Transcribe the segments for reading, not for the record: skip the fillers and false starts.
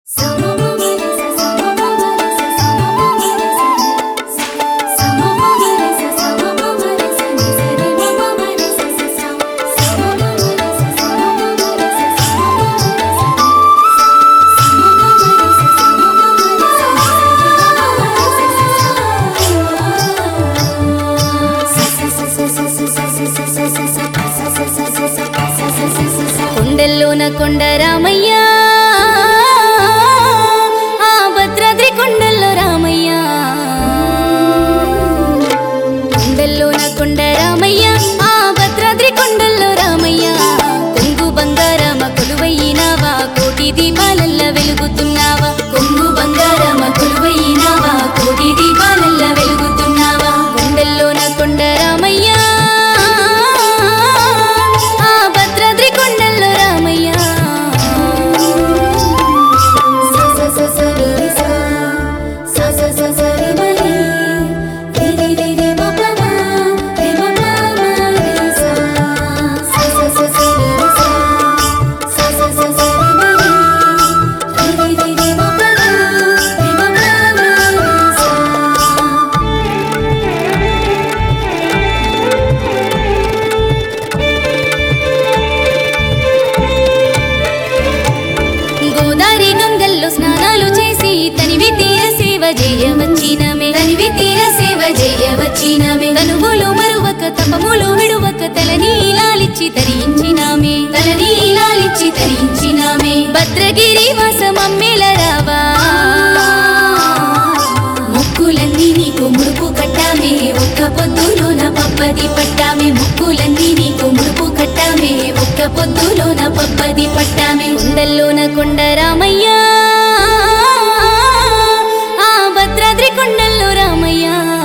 కొండల్లోన కొండ రామయ్య ఆ భద్రాద్రి కొండల్లో రామయ్య కొండల్లోన కొండ రామయ్య ఆ భద్రాద్రి కొండల్లో రామయ్య కొంగు బంగారమ కొలువైనావా కోటి దీపాలల్ల వెలుగుతున్నావా కొంగు బంగారమ కొలువైనావా కోటి దీపాలల్ల వెలుగుతున్నావా కొండల్లోన కొండ రామయ్య స్నానాలు చేసి తనివి తీర సేవ చేయవచ్చినమే తనువులు మరువక తపములు విడువక తలనీలాలిచ్చి తరించినామే భద్రగిరి వాసమమ్మేల రావా ముక్కులన్నీ నీకు ముడుపు కట్టామే ఒక్క పొద్దులోన పప్పది పట్టామే ముక్కులన్నీ నీకు ముడుపు కట్టామే ఒక్క పొద్దులోన పప్పది పట్టామే కొండల్లోన కొండ రామయ్య ఆ భద్రాద్రి కొండల్లో రామయ్య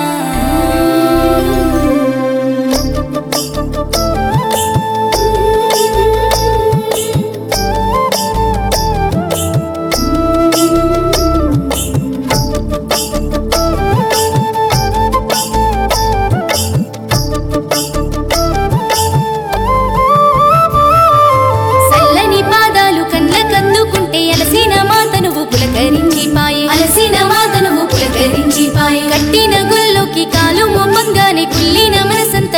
కట్టిన గుల్లోకి కాలు మొమ్మంగానే కుల్లిన మనసంత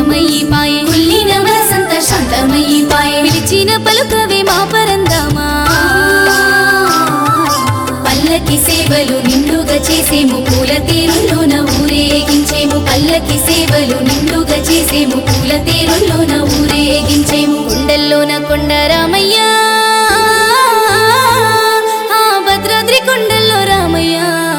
శాంతమయ్యిపాయే పిలిచిన పలుకవే మా పరందామా పల్లకి సేవలు నిండుగా చేసేము పూల తేరులోన ఊరేగించేము పల్లకి సేవలు నిండుగా చేసేము పూల తేరులోన ఊరేగించేము కొండల్లోన కొండ రామయ్య ఆ భద్రాద్రి కొండల్లో రామయ్య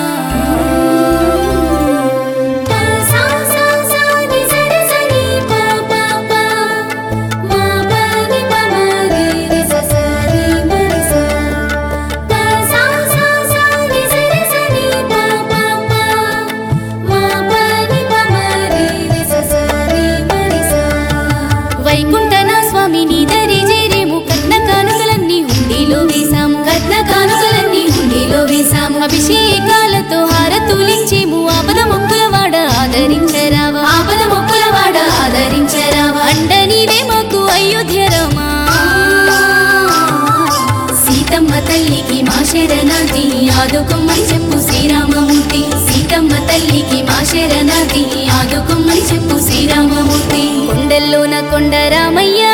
వైకుంఠనా స్వామి నీ దరి చేరేము కట్న కానుకలన్నీ హుండీలో వేసాము అభిషేకాలతో హారతులించేము ఆపద మొక్కులవాడ ఆదరించరావా అండ నీవే మాకు అయోధ్య రామా సీతమ్మ తల్లికి మా శరణార్థి ఆదుకొమ్మని చెప్పు శ్రీరామమూర్తి సీతమ్మ తల్లికి మా శరణార్థి ఆదుకొమ్మని చెప్పు శ్రీరామమూర్తి కొండల్లోన కొండ రామయ్య